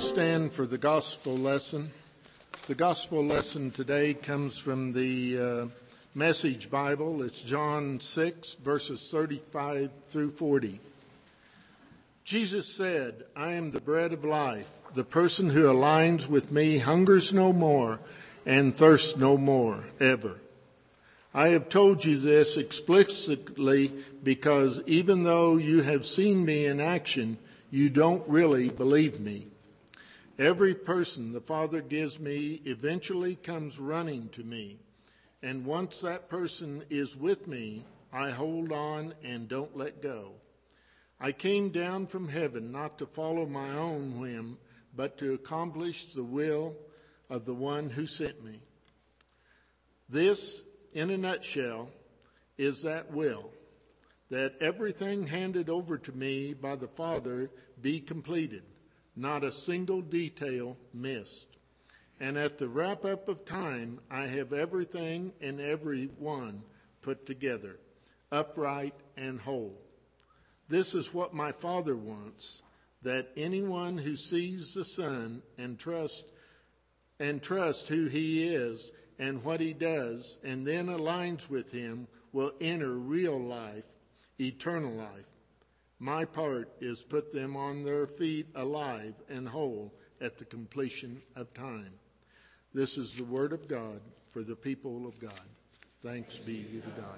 Please stand for the gospel lesson. The gospel lesson today comes from the Message Bible. It's John 6, verses 35 through 40. Jesus said, "I am the bread of life. The person who aligns with me hungers no more and thirsts no more, ever. I have told you this explicitly because even though you have seen me in action, you don't really believe me. Every person the Father gives me eventually comes running to me. And once that person is with me, I hold on and don't let go. I came down from heaven not to follow my own whim, but to accomplish the will of the one who sent me." This, in a nutshell, is that will, that everything handed over to me by the Father be completed, not a single detail missed. And at the wrap-up of time, I have everything and everyone put together, upright and whole. This is what my Father wants, that anyone who sees the Son and trust who he is and what he does, and then aligns with him, will enter real life, eternal life. My part is put them on their feet alive and whole at the completion of time. This is the word of God for the people of God. Thanks be to God.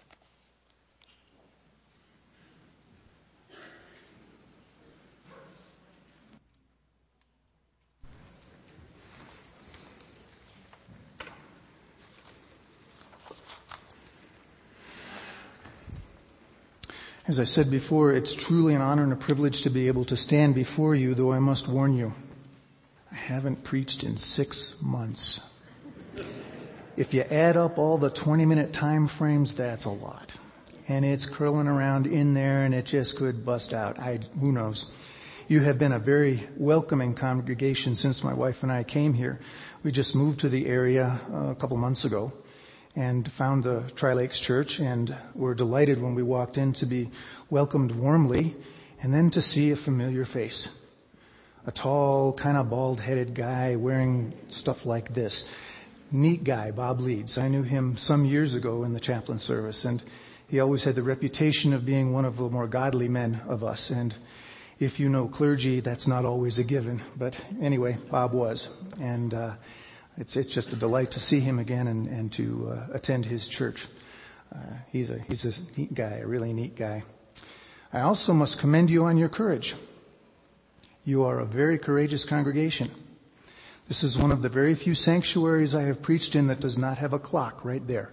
As I said before, it's truly an honor and a privilege to be able to stand before you, though I must warn you, I haven't preached in 6 months. If you add up all the 20-minute time frames, that's a lot. And it's curling around in there, and it just could bust out. Who knows? You have been a very welcoming congregation since my wife and I came here. We just moved to the area a couple months ago and found the Tri-Lakes Church, and were delighted when we walked in to be welcomed warmly and then to see a familiar face. A tall, kind of bald-headed guy wearing stuff like this. Neat guy, Bob Leeds. I knew him some years ago in the chaplain service, and he always had the reputation of being one of the more godly men of us. And if you know clergy, that's not always a given. But anyway, Bob was. And it's just a delight to see him again and to attend his church. He's a neat guy, a really neat guy. I also must commend you on your courage. You are a very courageous congregation. This is one of the very few sanctuaries I have preached in that does not have a clock right there.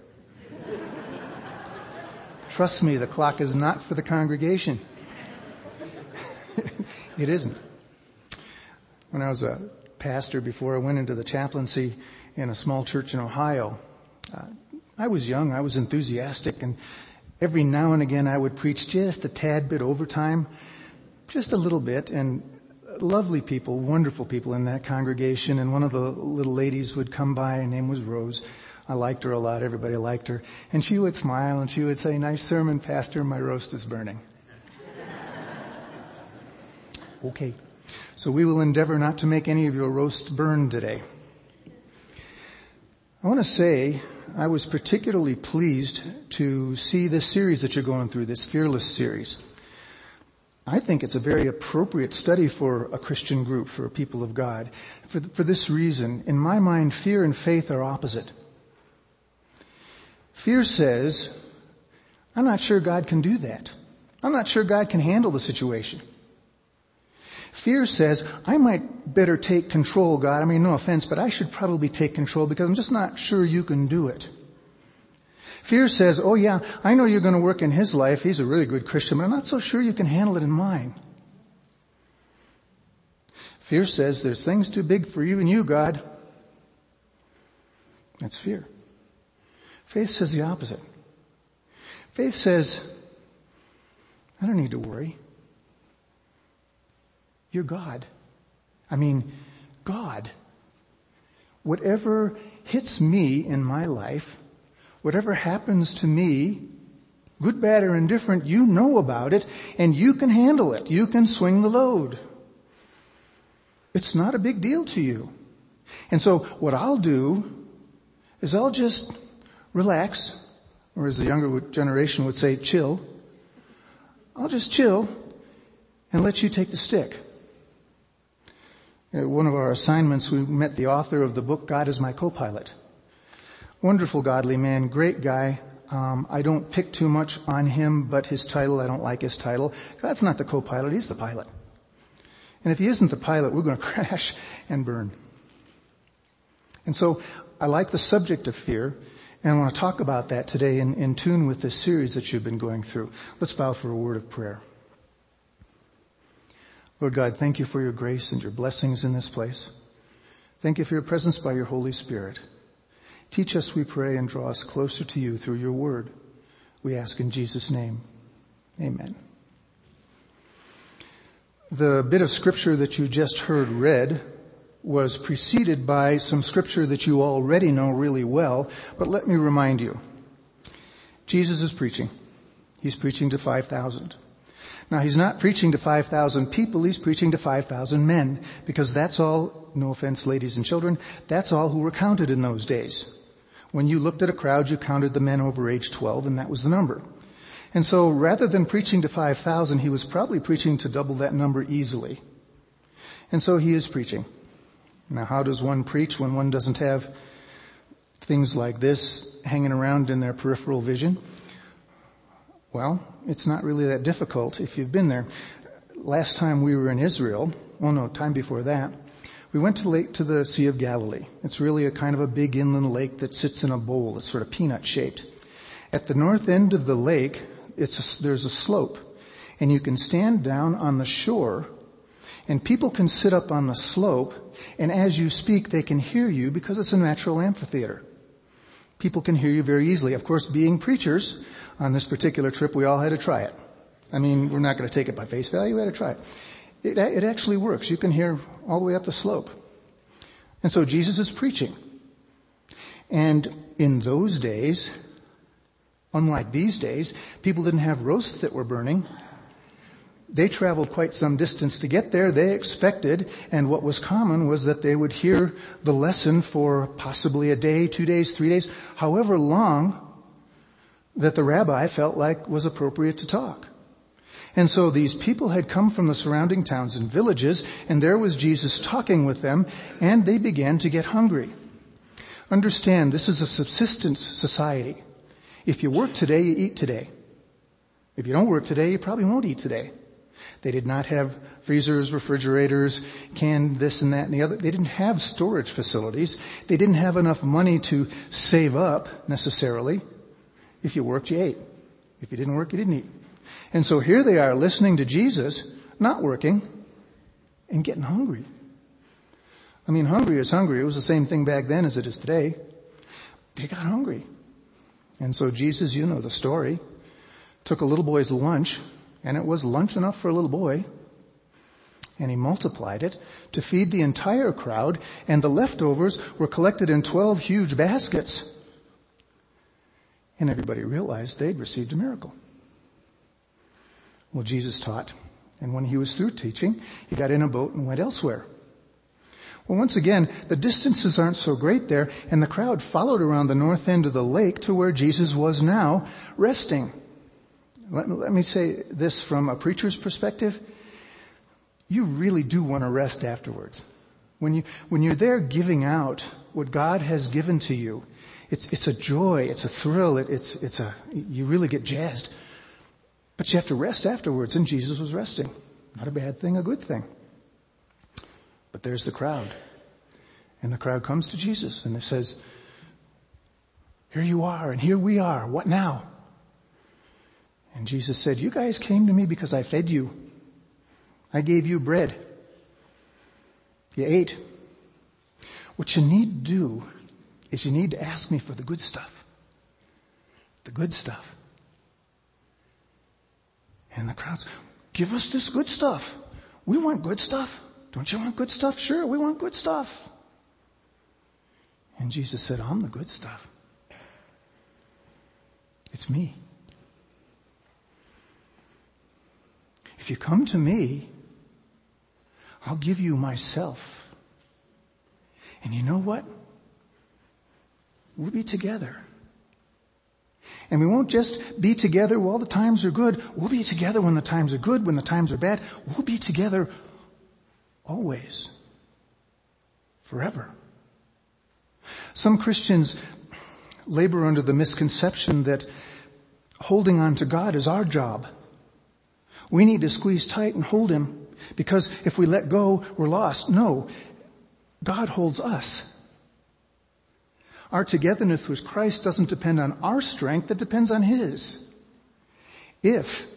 Trust me, the clock is not for the congregation. It isn't. When I was a pastor, before I went into the chaplaincy in a small church in Ohio, I was young, I was enthusiastic, and every now and again I would preach just a tad bit overtime, just a little bit, and lovely people, wonderful people in that congregation. And one of the little ladies would come by, her name was Rose. I liked her a lot, everybody liked her. And she would smile and she would say, "Nice sermon, Pastor, my roast is burning." Okay. So we will endeavor not to make any of your roast burn today. I want to say I was particularly pleased to see this series that you're going through, this Fearless series. I think it's a very appropriate study for a Christian group, for a people of God. For this reason, in my mind, fear and faith are opposite. Fear says, "I'm not sure God can do that. I'm not sure God can handle the situation." Fear says, "I might better take control, God. I mean, no offense, but I should probably take control because I'm just not sure you can do it." Fear says, "Oh yeah, I know you're going to work in his life. He's a really good Christian, but I'm not so sure you can handle it in mine." Fear says, "There's things too big for you and you, God." That's fear. Faith says the opposite. Faith says, "I don't need to worry. You're God. I mean, God. Whatever hits me in my life, whatever happens to me, good, bad, or indifferent, you know about it, and you can handle it. You can swing the load. It's not a big deal to you. And so what I'll do is I'll just relax, or as the younger generation would say, chill. I'll just chill and let you take the stick. At one of our assignments, we met the author of the book, God is My Co-Pilot. Wonderful, godly man, great guy. I don't pick too much on him, but his title, I don't like his title. God's not the co-pilot, he's the pilot. And if he isn't the pilot, we're going to crash and burn. And so I like the subject of fear, and I want to talk about that today in tune with this series that you've been going through. Let's bow for a word of prayer. Lord God, thank you for your grace and your blessings in this place. Thank you for your presence by your Holy Spirit. Teach us, we pray, and draw us closer to you through your word. We ask in Jesus' name. Amen. The bit of scripture that you just heard read was preceded by some scripture that you already know really well, but let me remind you. Jesus is preaching. He's preaching to 5,000. Now, he's not preaching to 5,000 people, he's preaching to 5,000 men, because that's all, no offense, ladies and children, that's all who were counted in those days. When you looked at a crowd, you counted the men over age 12, and that was the number. And so rather than preaching to 5,000, he was probably preaching to double that number easily. And so he is preaching. Now, how does one preach when one doesn't have things like this hanging around in their peripheral vision? Well, it's not really that difficult if you've been there. Last time we were in Israel, time before that, we went to the Sea of Galilee. It's really a kind of a big inland lake that sits in a bowl. It's sort of peanut-shaped. At the north end of the lake, there's a slope, and you can stand down on the shore, and people can sit up on the slope, and as you speak, they can hear you because it's a natural amphitheater. People can hear you very easily. Of course, being preachers, on this particular trip, we all had to try it. I mean, we're not going to take it by face value. We had to try it. It actually works. You can hear all the way up the slope. And so Jesus is preaching. And in those days, unlike these days, people didn't have roasts that were burning. They traveled quite some distance to get there. They expected, and what was common was that they would hear the lesson for possibly a day, 2 days, 3 days, however long that the rabbi felt like was appropriate to talk. And so these people had come from the surrounding towns and villages, and there was Jesus talking with them, and they began to get hungry. Understand, this is a subsistence society. If you work today, you eat today. If you don't work today, you probably won't eat today. They did not have freezers, refrigerators, canned this and that and the other. They didn't have storage facilities. They didn't have enough money to save up necessarily. If you worked, you ate. If you didn't work, you didn't eat. And so here they are listening to Jesus, not working, and getting hungry. I mean, hungry is hungry. It was the same thing back then as it is today. They got hungry. And so Jesus, you know the story, took a little boy's lunch, and it was lunch enough for a little boy, and he multiplied it to feed the entire crowd, and the leftovers were collected in 12 huge baskets. And everybody realized they'd received a miracle. Well, Jesus taught, and when he was through teaching, he got in a boat and went elsewhere. Well, once again, the distances aren't so great there, and the crowd followed around the north end of the lake to where Jesus was now resting. Let me say this from a preacher's perspective. You really do want to rest afterwards. When you're there giving out what God has given to you, it's a joy, it's a thrill, you really get jazzed. But you have to rest afterwards, and Jesus was resting. Not a bad thing, a good thing. But there's the crowd. And the crowd comes to Jesus and it says, "Here you are, and here we are. What now?" And Jesus said, "You guys came to me because I fed you. I gave you bread. You ate. What you need to do is you need to ask me for the good stuff. The good stuff." And the crowd's, "Give us this good stuff. We want good stuff. Don't you want good stuff?" "Sure, we want good stuff." And Jesus said, "I'm the good stuff. It's me. If you come to me, I'll give you myself. And you know what? We'll be together. And we won't just be together while the times are good. We'll be together when the times are good, when the times are bad. We'll be together always. Forever. Some Christians labor under the misconception that holding on to God is our job. We need to squeeze tight and hold Him because if we let go, we're lost. No, God holds us. Our togetherness with Christ doesn't depend on our strength, it depends on His. If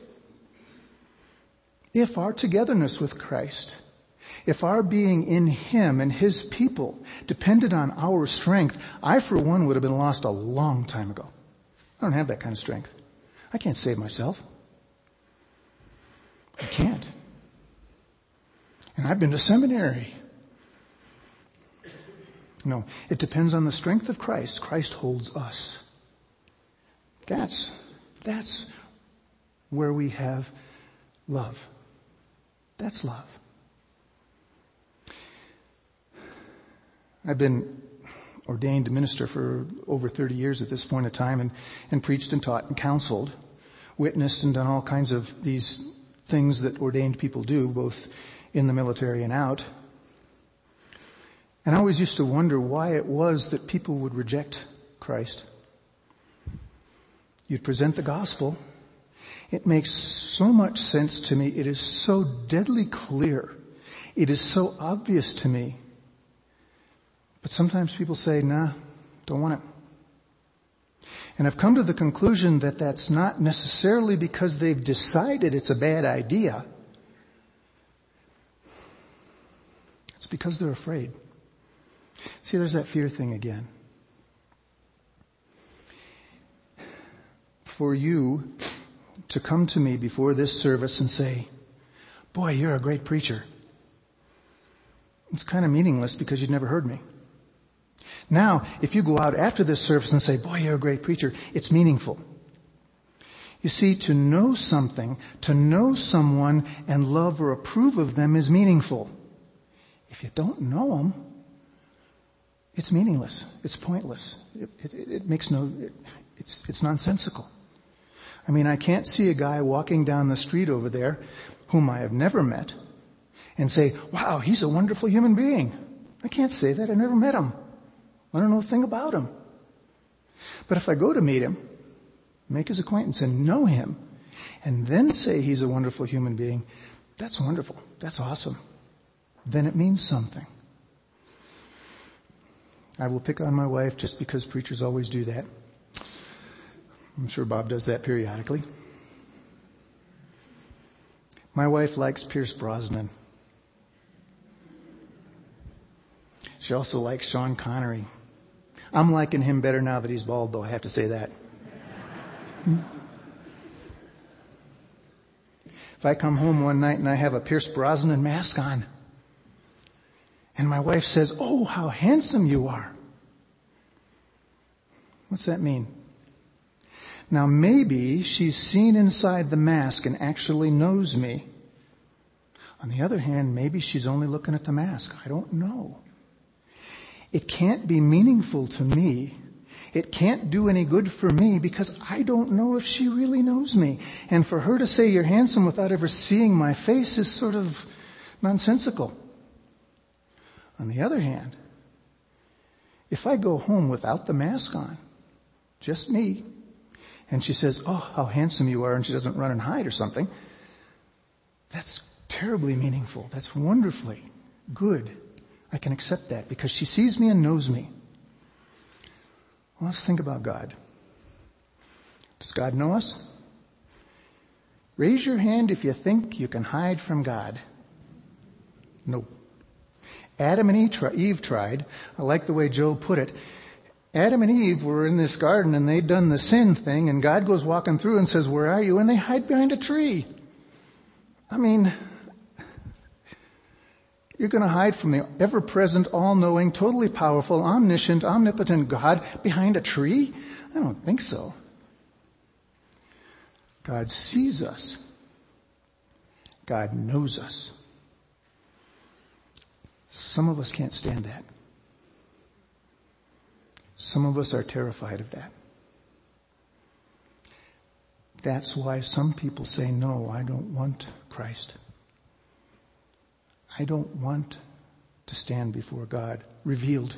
our togetherness with Christ, if our being in Him and His people depended on our strength, I for one would have been lost a long time ago. I don't have that kind of strength. I can't save myself. I can't. And I've been to seminary. No, it depends on the strength of Christ. Christ holds us. That's where we have love. That's love. I've been ordained minister for over 30 years at this point in time and preached and taught and counseled, witnessed and done all kinds of these things that ordained people do, both in the military and out. And I always used to wonder why it was that people would reject Christ. You'd present the gospel. It makes so much sense to me. It is so deadly clear. It is so obvious to me. But sometimes people say, nah, don't want it. And I've come to the conclusion that that's not necessarily because they've decided it's a bad idea. It's because they're afraid. See, there's that fear thing again. For you to come to me before this service and say, boy, you're a great preacher. It's kind of meaningless because you'd never heard me. Now, if you go out after this service and say, boy, you're a great preacher, it's meaningful. You see, to know something, to know someone and love or approve of them is meaningful. If you don't know them, it's meaningless. It's pointless. It makes it's nonsensical. I mean, I can't see a guy walking down the street over there whom I have never met and say, wow, he's a wonderful human being. I can't say that. I've never met him. I don't know a thing about him. But if I go to meet him, make his acquaintance and know him, and then say he's a wonderful human being, that's wonderful. That's awesome. Then it means something. I will pick on my wife just because preachers always do that. I'm sure Bob does that periodically. My wife likes Pierce Brosnan. She also likes Sean Connery. I'm liking him better now that he's bald, though, I have to say that. If I come home one night and I have a Pierce Brosnan mask on, and my wife says, oh, how handsome you are. What's that mean? Now, maybe she's seen inside the mask and actually knows me. On the other hand, maybe she's only looking at the mask. I don't know. It can't be meaningful to me. It can't do any good for me because I don't know if she really knows me. And for her to say you're handsome without ever seeing my face is sort of nonsensical. On the other hand, if I go home without the mask on, just me, and she says, oh, how handsome you are, and she doesn't run and hide or something, that's terribly meaningful. That's wonderfully good. I can accept that because she sees me and knows me. Well, let's think about God. Does God know us? Raise your hand if you think you can hide from God. No. Adam and Eve tried. I like the way Joel put it. Adam and Eve were in this garden and they'd done the sin thing, and God goes walking through and says, where are you? And they hide behind a tree. I mean, you're going to hide from the ever-present, all-knowing, totally powerful, omniscient, omnipotent God behind a tree? I don't think so. God sees us. God knows us. Some of us can't stand that. Some of us are terrified of that. That's why some people say, no, I don't want Christ. I don't want to stand before God revealed.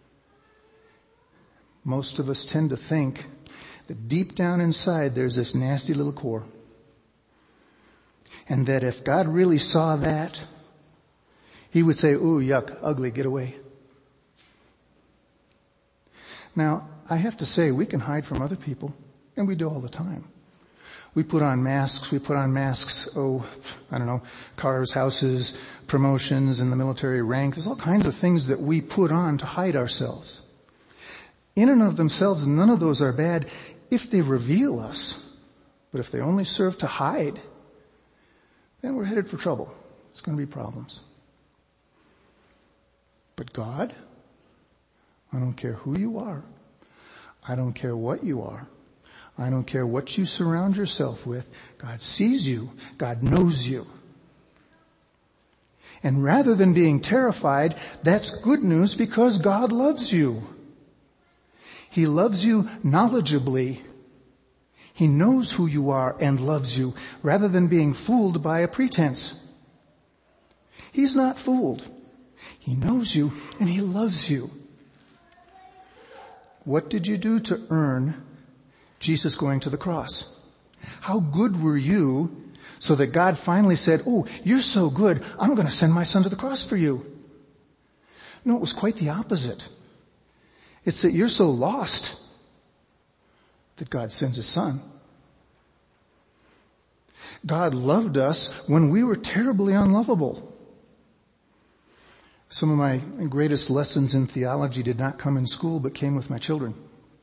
Most of us tend to think that deep down inside there's this nasty little core. And that if God really saw that, He would say, ooh, yuck, ugly, get away. Now, I have to say, we can hide from other people, and we do all the time. We put on masks, cars, houses, promotions in the military rank. There's all kinds of things that we put on to hide ourselves. In and of themselves, none of those are bad if they reveal us. But if they only serve to hide, then we're headed for trouble. It's going to be problems. But God, I don't care who you are. I don't care what you are. I don't care what you surround yourself with. God sees you. God knows you. And rather than being terrified, that's good news because God loves you. He loves you knowledgeably. He knows who you are and loves you rather than being fooled by a pretense. He's not fooled. He knows you and He loves you. What did you do to earn Jesus going to the cross? How good were you so that God finally said, oh, you're so good, I'm going to send my son to the cross for you? No, it was quite the opposite. It's that you're so lost that God sends His son. God loved us when we were terribly unlovable. Some of my greatest lessons in theology did not come in school, but came with my children.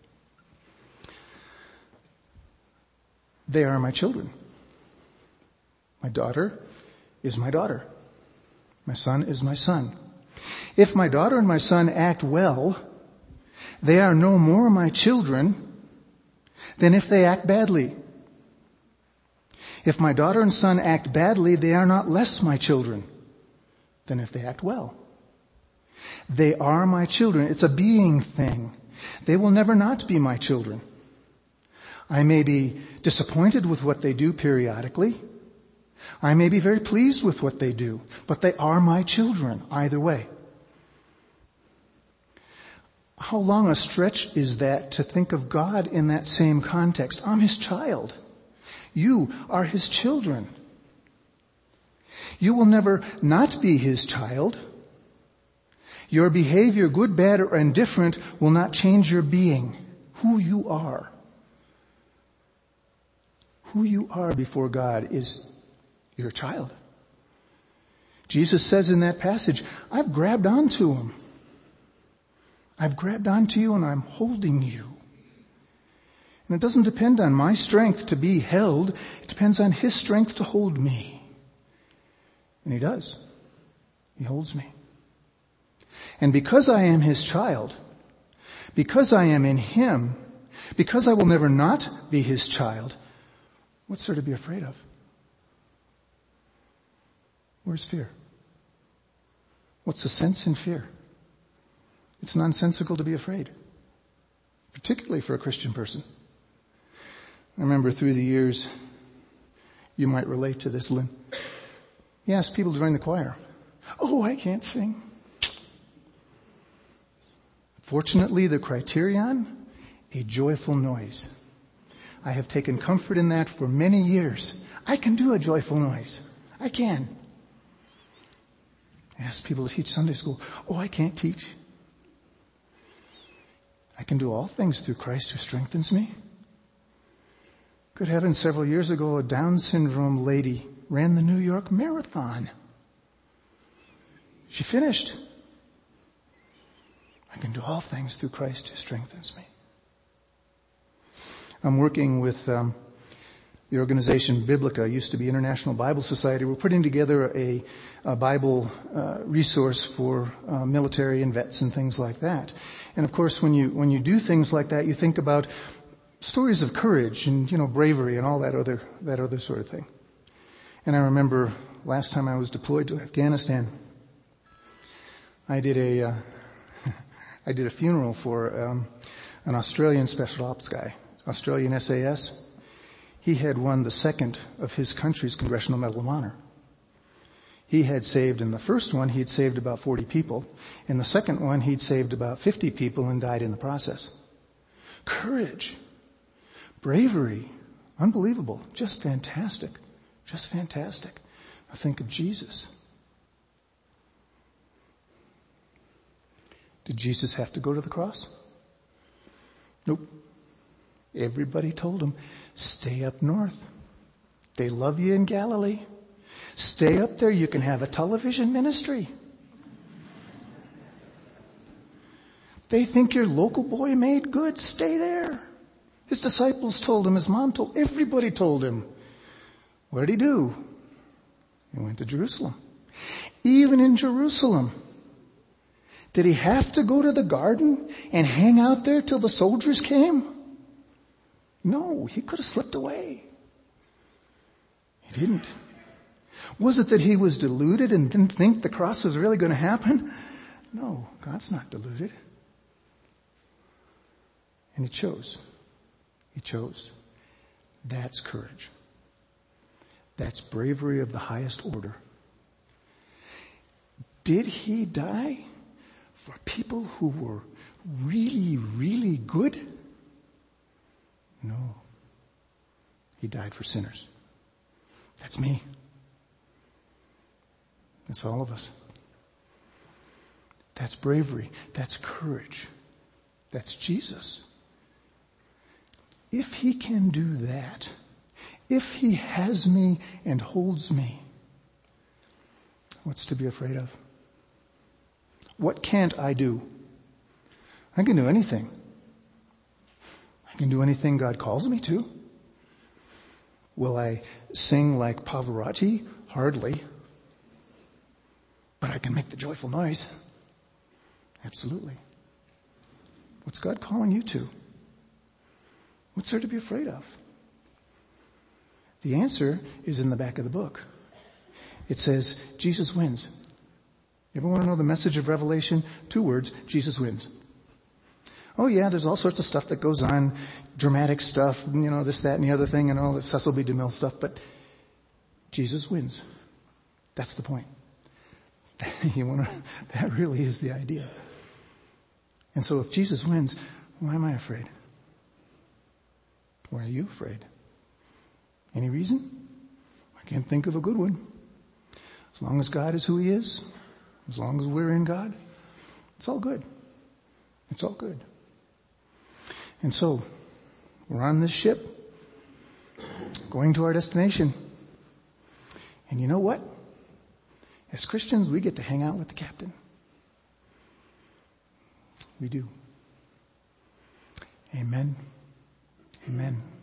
They are my children. My daughter is my daughter. My son is my son. If my daughter and my son act well, they are no more my children than if they act badly. If my daughter and son act badly, they are not less my children than if they act well. They are my children. It's a being thing. They will never not be my children. I may be disappointed with what they do periodically. I may be very pleased with what they do, but they are my children either way. How long a stretch is that to think of God in that same context? I'm His child. You are His children. You will never not be His child. Your behavior, good, bad, or indifferent, will not change your being, who you are. Who you are before God is your child. Jesus says in that passage, I've grabbed onto Him. I've grabbed onto you and I'm holding you. And it doesn't depend on my strength to be held. It depends on His strength to hold me. And He does. He holds me. And because I am His child, because I am in Him, because I will never not be His child, what's there to be afraid of? Where's fear? What's the sense in fear? It's nonsensical to be afraid, particularly for a Christian person. I remember through the years, you might relate to this, Lynn. You ask people to join the choir. Oh, I can't sing. Fortunately, the criterion, a joyful noise. I have taken comfort in that for many years. I can do a joyful noise. I can. I ask people to teach Sunday school. Oh, I can't teach. I can do all things through Christ who strengthens me. Good heavens, several years ago, a Down syndrome lady ran the New York Marathon. She finished. I can do all things through Christ who strengthens me. I'm working with the organization Biblica, used to be International Bible Society. We're putting together a Bible resource for military and vets and things like that. And of course, when you do things like that, you think about stories of courage and bravery and all that other sort of thing. And I remember last time I was deployed to Afghanistan, I did a funeral for an Australian special ops guy, Australian SAS. He had won the second of his country's Congressional Medal of Honor. He had saved, in the first one, he'd saved about 40 people. In the second one, he'd saved about 50 people and died in the process. Courage, bravery, unbelievable, just fantastic, just fantastic. I think of Jesus. Did Jesus have to go to the cross? Nope. Everybody told him, stay up north. They love you in Galilee. Stay up there. You can have a television ministry. They think your local boy made good. Stay there. His disciples told him. His mom told. Everybody told him. What did he do? He went to Jerusalem. Even in Jerusalem, did he have to go to the garden and hang out there till the soldiers came? No, he could have slipped away. He didn't. Was it that he was deluded and didn't think the cross was really going to happen? No, God's not deluded. And he chose. He chose. That's courage. That's bravery of the highest order. Did he die for people who were really, really good? No. He died for sinners. That's me. That's all of us. That's bravery. That's courage. That's Jesus. If he can do that, if he has me and holds me, what's to be afraid of? What can't I do? I can do anything. I can do anything God calls me to. Will I sing like Pavarotti? Hardly. But I can make the joyful noise. Absolutely. What's God calling you to? What's there to be afraid of? The answer is in the back of the book. It says, Jesus wins. You ever want to know the message of Revelation? 2 words, Jesus wins. Oh yeah, there's all sorts of stuff that goes on, dramatic stuff, this, that, and the other thing, and all the Cecil B. DeMille stuff, but Jesus wins. That's the point. That really is the idea. And so if Jesus wins, why am I afraid? Why are you afraid? Any reason? I can't think of a good one. As long as God is who he is, as long as we're in God, it's all good. It's all good. And so, we're on this ship, going to our destination. And you know what? As Christians, we get to hang out with the captain. We do. Amen. Amen.